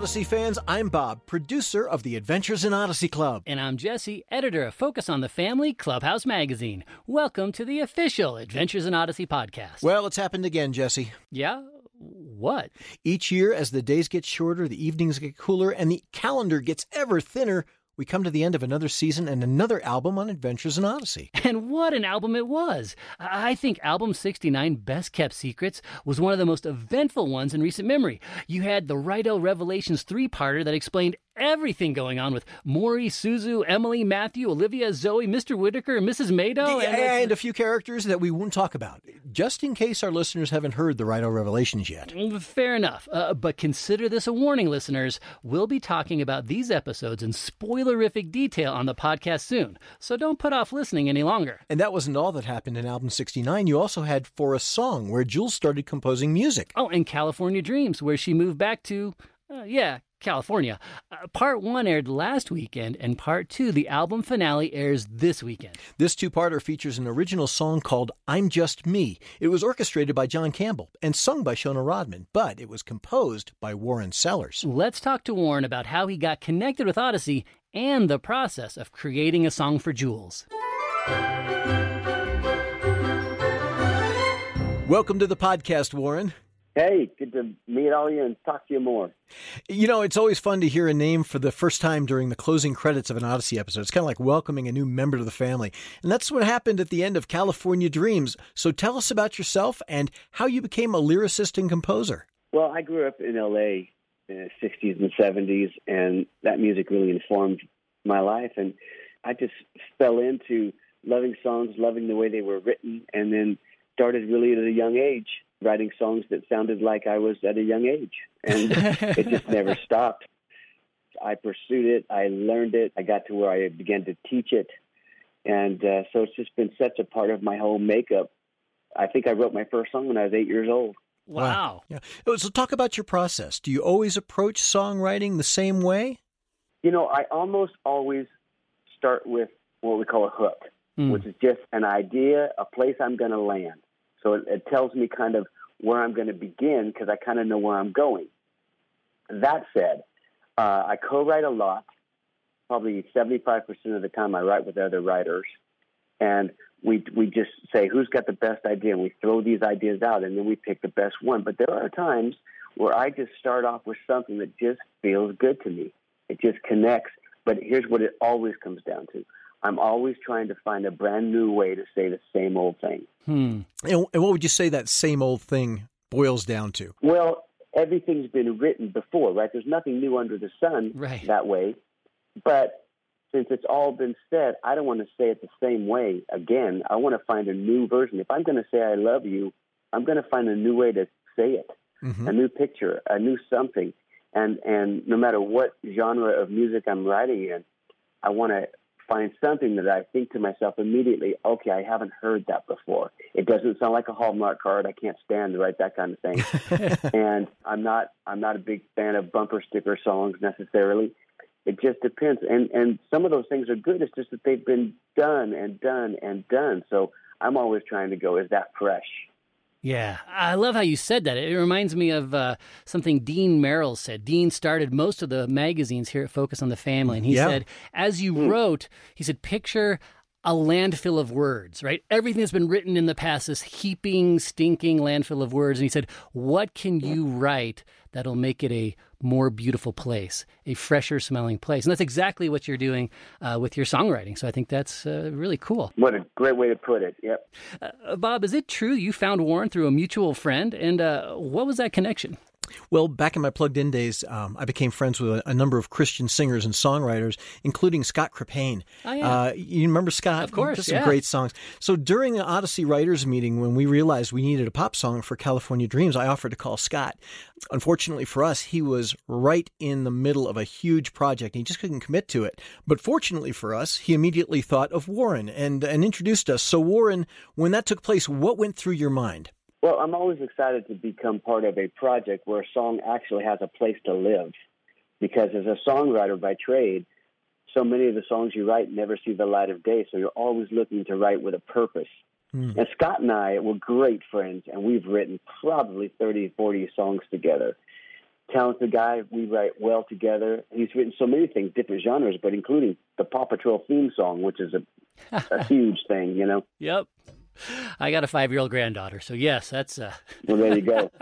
Odyssey fans. I'm Bob, producer of the Adventures in Odyssey Club. And I'm Jesse, editor of Focus on the Family Clubhouse Magazine. Welcome to the official Adventures in Odyssey podcast. Well, it's happened again, Jesse. Yeah? What? Each year, as the days get shorter, the evenings get cooler, and the calendar gets ever thinner, we come to the end of another season and another album on Adventures in Odyssey. And what an album it was! I think album 69, Best Kept Secrets, was one of the most eventful ones in recent memory. You had the Rydell Revelations three-parter that explained everything going on with Maury, Suzu, Emily, Matthew, Olivia, Zoe, Mr. Whitaker, and Mrs. Mado. And a few characters that we won't talk about, just in case our listeners haven't heard the Rydell Revelations yet. Fair enough. But consider this a warning, listeners. We'll be talking about these episodes in spoilerific detail on the podcast soon, so don't put off listening any longer. And that wasn't all that happened in album 69. You also had For a Song, where Jules started composing music. Oh, and California Dreams, where she moved back to, California. Part 1 aired last weekend, and Part 2, the album finale, airs this weekend. This two-parter features an original song called I'm Just Me. It was orchestrated by John Campbell and sung by Shona Rodman, but it was composed by Warren Sellers. Let's talk to Warren about how he got connected with Odyssey and the process of creating a song for Jules. Welcome to the podcast, Warren. Hey, good to meet all you and talk to you more. You know, it's always fun to hear a name for the first time during the closing credits of an Odyssey episode. It's kind of like welcoming a new member to the family. And that's what happened at the end of California Dreams. So tell us about yourself and how you became a lyricist and composer. Well, I grew up in L.A. in the 60s and 70s, and that music really informed my life. And I just fell into loving songs, loving the way they were written, and then started really at a young age writing songs that sounded like I was at a young age. And it just never stopped. I pursued it. I learned it. I got to where I began to teach it. And so it's just been such a part of my whole makeup. I think I wrote my first song when I was 8 years old. Wow. Yeah. So talk about your process. Do you always approach songwriting the same way? You know, I almost always start with what we call a hook, which is just an idea, a place I'm going to land. So it tells me kind of where I'm going to begin because I kind of know where I'm going. That said, I co-write a lot. Probably 75% of the time I write with other writers. And we just say, who's got the best idea? And we throw these ideas out, and then we pick the best one. But there are times where I just start off with something that just feels good to me. It just connects. But here's what it always comes down to. I'm always trying to find a brand new way to say the same old thing. And what would you say that same old thing boils down to? Well, everything's been written before, right? There's nothing new under the sun that way. But since it's all been said, I don't want to say it the same way again. I want to find a new version. If I'm going to say I love you, I'm going to find a new way to say it, a new picture, a new something. And no matter what genre of music I'm writing in, I want to find something that I think to myself immediately, okay, I haven't heard that before. It doesn't sound like a Hallmark card. I can't stand to write that kind of thing. And I'm not a big fan of bumper sticker songs necessarily. It just depends. And some of those things are good. It's just that they've been done and done and done. So I'm always trying to go, is that fresh? Yeah, I love how you said that. It reminds me of something Dean Merrill said. Dean started most of the magazines here at Focus on the Family, and he said, as you wrote, he said, picture a landfill of words, right? Everything that's been written in the past, this heaping, stinking landfill of words. And he said, what can you write that'll make it a more beautiful place, a fresher smelling place? And that's exactly what you're doing with your songwriting. So I think that's really cool. What a great way to put it. Yep. Bob, is it true you found Warren through a mutual friend? And what was that connection? Well, back in my plugged-in days, I became friends with a number of Christian singers and songwriters, including Scott Crepane. Oh, yeah. You remember Scott? Of course, Just some great songs. So during the Odyssey Writers meeting, when we realized we needed a pop song for California Dreams, I offered to call Scott. Unfortunately for us, he was right in the middle of a huge project, and he just couldn't commit to it. But fortunately for us, he immediately thought of Warren and introduced us. So Warren, when that took place, what went through your mind? Well, I'm always excited to become part of a project where a song actually has a place to live. Because as a songwriter by trade, so many of the songs you write never see the light of day, so you're always looking to write with a purpose. And Scott and I were great friends, and we've written probably 30, 40 songs together. talented guy. We write well together. He's written so many things, different genres, but including the Paw Patrol theme song, which is a huge thing, you know? Yep. I got a 5-year-old granddaughter, so yes, that's... Well, there you go.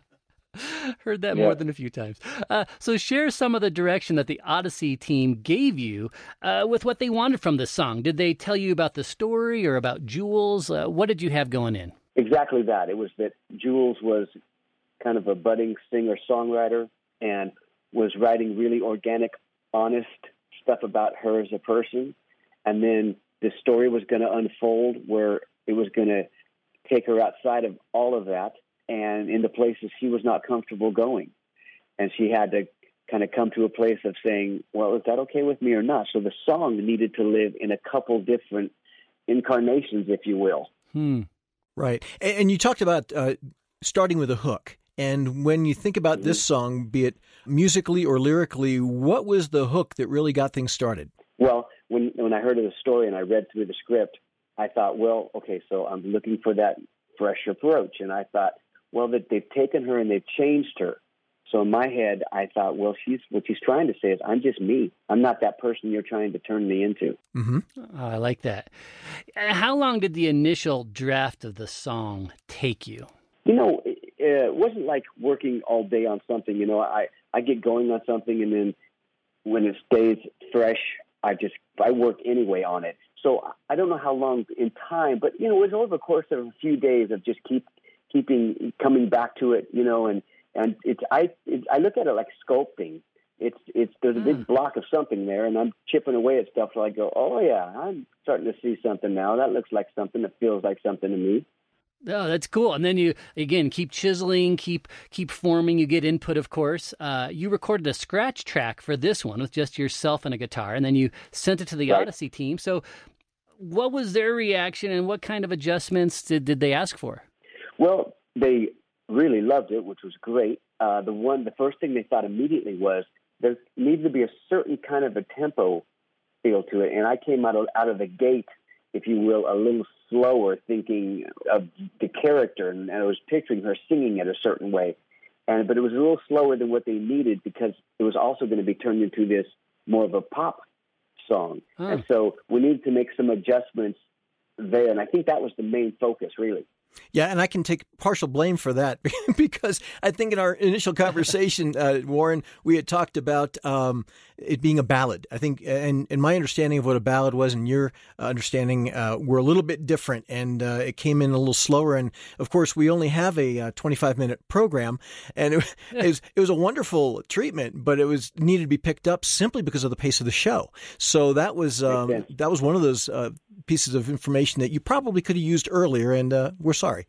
Heard that more than a few times. So share some of the direction that the Odyssey team gave you with what they wanted from this song. Did they tell you about the story or about Jules? What did you have going in? Exactly that. It was that Jules was kind of a budding singer-songwriter and was writing really organic, honest stuff about her as a person. And then the story was going to unfold where it was going to take her outside of all of that and into places she was not comfortable going. And she had to kind of come to a place of saying, well, is that okay with me or not? So the song needed to live in a couple different incarnations, if you will. Right. And you talked about starting with a hook. And when you think about this song, be it musically or lyrically, what was the hook that really got things started? Well, when I heard of the story and I read through the script, I thought, well, okay, so I'm looking for that fresh approach. And I thought, well, that they've taken her and they've changed her. So in my head, I thought, well, what she's trying to say is, I'm just me. I'm not that person you're trying to turn me into. Mm-hmm. Oh, I like that. How long did the initial draft of the song take you? You know, it wasn't like working all day on something. You know, I get going on something, and then when it stays fresh, I work anyway on it. So I don't know how long in time, but, you know, it was over the course of a few days of just coming back to it, you know, and I look at it like sculpting. There's a big block of something there, and I'm chipping away at stuff till I go, oh yeah, I'm starting to see something now. That looks like something. That feels like something to me. Oh, that's cool. And then you, again, keep chiseling, keep forming. You get input, of course. You recorded a scratch track for this one with just yourself and a guitar, and then you sent it to the Odyssey team. So what was their reaction, and what kind of adjustments did they ask for? Well, they really loved it, which was great. The first thing they thought immediately was there needs to be a certain kind of a tempo feel to it. And I came out of the gate, if you will, a little slower, thinking of the character, and I was picturing her singing it a certain way. But it was a little slower than what they needed because it was also going to be turned into this more of a pop song. And so we needed to make some adjustments there. And I think that was the main focus, really. Yeah, and I can take partial blame for that because I think in our initial conversation, Warren, we had talked about it being a ballad. I think, and my understanding of what a ballad was and your understanding were a little bit different, and it came in a little slower. And of course, we only have a 25-minute program, and it was a wonderful treatment, but it was needed to be picked up simply because of the pace of the show. So that was one of those pieces of information that you probably could have used earlier, and we're sorry.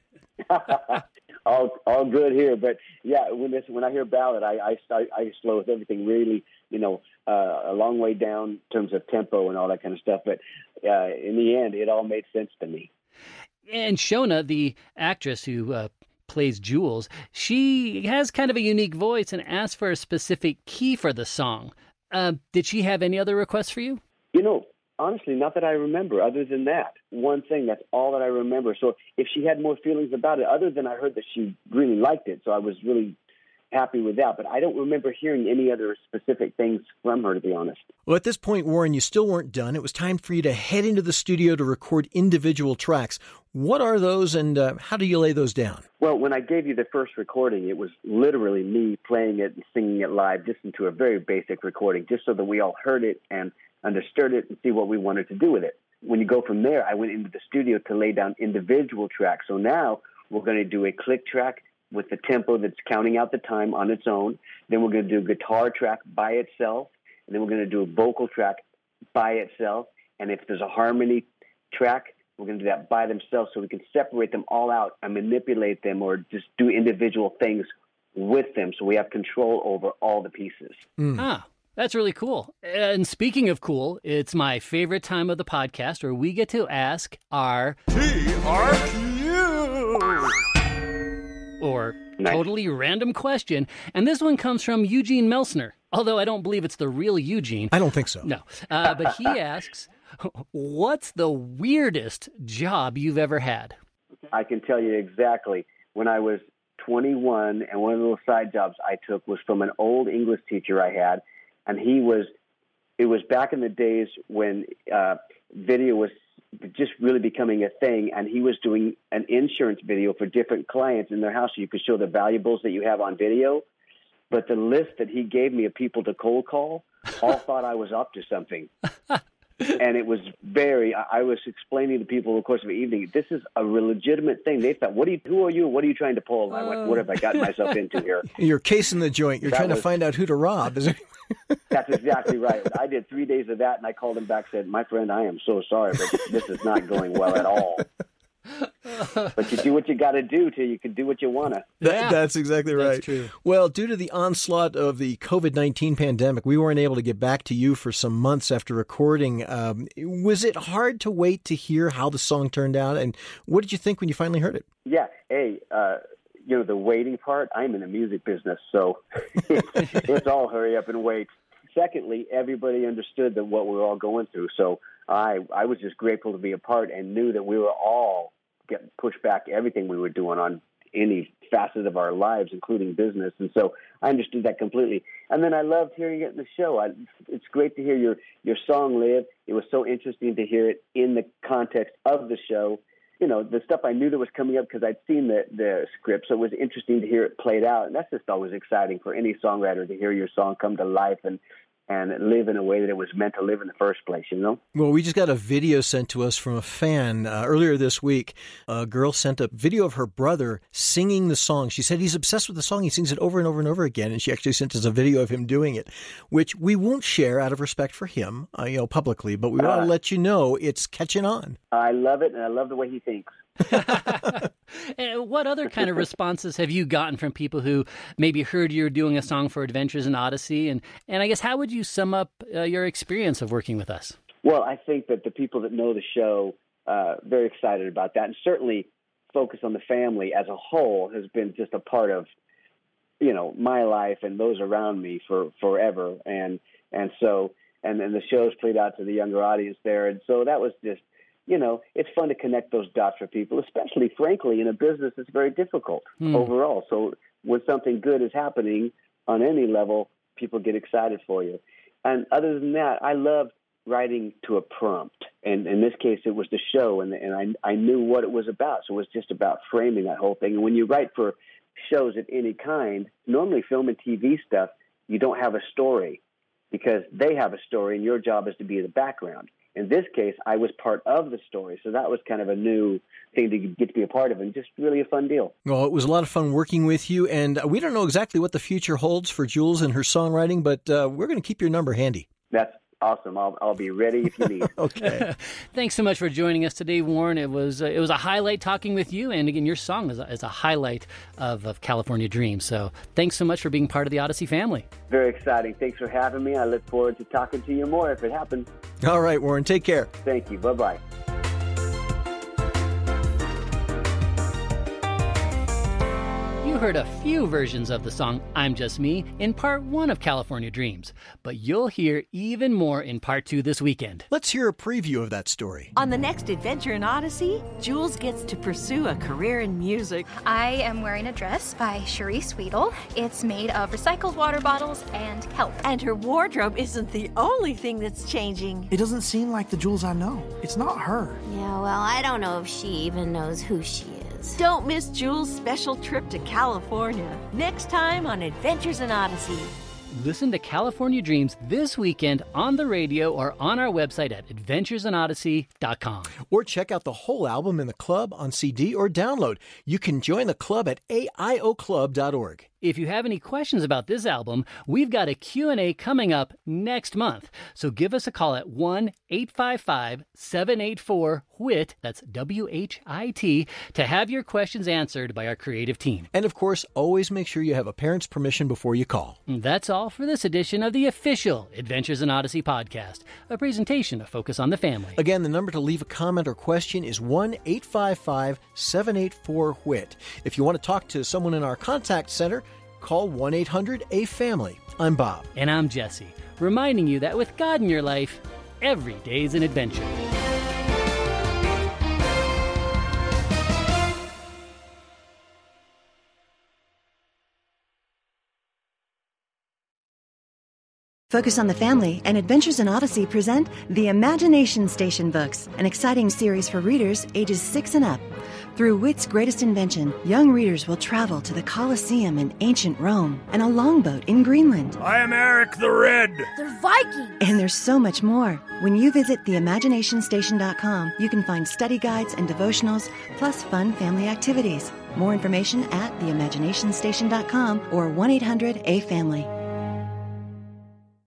all good here, but yeah, when I hear ballad, I slow with everything really, you know, a long way down in terms of tempo and all that kind of stuff. But in the end, it all made sense to me. And Shona, the actress who plays Jules, she has kind of a unique voice and asked for a specific key for the song. Did she have any other requests for you? You know, honestly, not that I remember. Other than that, one thing, that's all that I remember. So if she had more feelings about it, other than I heard that she really liked it, so I was really happy with that. But I don't remember hearing any other specific things from her, to be honest. Well, at this point, Warren, you still weren't done. It was time for you to head into the studio to record individual tracks. What are those, and how do you lay those down? Well, when I gave you the first recording, it was literally me playing it and singing it live, just into a very basic recording, just so that we all heard it and understood it and see what we wanted to do with it. When you go from there, I went into the studio to lay down individual tracks. So now we're going to do a click track with the tempo that's counting out the time on its own. Then we're going to do a guitar track by itself. And then we're going to do a vocal track by itself. And if there's a harmony track, we're going to do that by themselves, so we can separate them all out and manipulate them or just do individual things with them so we have control over all the pieces. That's really cool. And speaking of cool, it's my favorite time of the podcast where we get to ask our TRQ or totally random question. And this one comes from Eugene Melsner, although I don't believe it's the real Eugene. I don't think so. No. But he asks, what's the weirdest job you've ever had? I can tell you exactly. When I was 21, and one of the little side jobs I took was from an old English teacher I had, and it was back in the days when video was just really becoming a thing, and he was doing an insurance video for different clients in their house so you could show the valuables that you have on video. But the list that he gave me of people to cold call all thought I was up to something. And it was I was explaining to people in the course of the evening, this is a legitimate thing. They thought, who are you? What are you trying to pull? And I went, what have I gotten myself into here? You're casing the joint. You're trying to find out who to rob. Is it? That's exactly right. I did 3 days of that, and I called him back and said, my friend, I am so sorry, but this is not going well at all. But you do what you got to do till you can do what you want to. That's exactly right. That's true. Well, due to the onslaught of the COVID-19 pandemic, we weren't able to get back to you for some months after recording. Was it hard to wait to hear how the song turned out? And what did you think when you finally heard it? Yeah. Hey, the waiting part, I'm in the music business, so it's all hurry up and wait. Secondly, everybody understood that what we were all going through. So I was just grateful to be a part and knew that we were all getting pushed back everything we were doing on any facet of our lives, including business. And so I understood that completely. And then I loved hearing it in the show. It's great to hear your song live. It was so interesting to hear it in the context of the show. You know, the stuff I knew that was coming up because I'd seen the script, so it was interesting to hear it played out. And that's just always exciting for any songwriter to hear your song come to life and live in a way that it was meant to live in the first place, you know? Well, we just got a video sent to us from a fan earlier this week. A girl sent a video of her brother singing the song. She said he's obsessed with the song. He sings it over and over and over again, and she actually sent us a video of him doing it, which we won't share out of respect for him, publicly, but we want to let you know it's catching on. I love it, and I love the way he thinks. And what other kind of responses have you gotten from people who maybe heard you're doing a song for Adventures in Odyssey? And I guess, how would you sum up your experience of working with us? Well, I think that the people that know the show very excited about that, and certainly Focus on the Family as a whole has been just a part of, my life and those around me for forever. And so then the show's played out to the younger audience there. And so that was just, it's fun to connect those dots for people, especially, frankly, in a business that's very difficult overall. So when something good is happening on any level, people get excited for you. And other than that, I love writing to a prompt. And in this case, it was the show, and I knew what it was about. So it was just about framing that whole thing. And when you write for shows of any kind, normally film and TV stuff, you don't have a story because they have a story, and your job is to be the background. In this case, I was part of the story, so that was kind of a new thing to get to be a part of, and just really a fun deal. Well, it was a lot of fun working with you, and we don't know exactly what the future holds for Jules and her songwriting, but we're going to keep your number handy. That's awesome. I'll be ready if you need. Okay. Thanks so much for joining us today, Warren. It was a highlight talking with you, and again, your song is a highlight of California Dreams. So thanks so much for being part of the Odyssey family. Very exciting. Thanks for having me. I look forward to talking to you more if it happens. All right, Warren. Take care. Thank you. Bye-bye. You heard a few versions of the song I'm Just Me in part 1 of California Dreams, but you'll hear even more in part 2 this weekend. Let's hear a preview of that story. On the next adventure in Odyssey, Jules gets to pursue a career in music. I am wearing a dress by Cherise Weedle. It's made of recycled water bottles and kelp. And her wardrobe isn't the only thing that's changing. It doesn't seem like the Jules I know. It's not her. Yeah, well, I don't know if she even knows who she is. Don't miss Jules' special trip to California. Next time on Adventures in Odyssey. Listen to California Dreams this weekend on the radio or on our website at adventuresinodyssey.com. Or check out the whole album in the club on CD or download. You can join the club at aioclub.org. If you have any questions about this album, we've got a Q&A coming up next month. So give us a call at 1-855-784-WHIT, that's W-H-I-T, to have your questions answered by our creative team. And of course, always make sure you have a parent's permission before you call. That's all for this edition of the official Adventures in Odyssey podcast, a presentation of Focus on the Family. Again, the number to leave a comment or question is 1-855-784-WHIT. If you want to talk to someone in our contact center, call 1-800-A-FAMILY. I'm Bob. And I'm Jesse, reminding you that with God in your life, every day is an adventure. Focus on the Family and Adventures in Odyssey present the Imagination Station books, an exciting series for readers ages 6 and up. Through wit's greatest invention, young readers will travel to the Colosseum in ancient Rome and a longboat in Greenland. I am Eric the Red. They're Vikings. And there's so much more. When you visit theimaginationstation.com, you can find study guides and devotionals, plus fun family activities. More information at theimaginationstation.com or 1-800-A-FAMILY.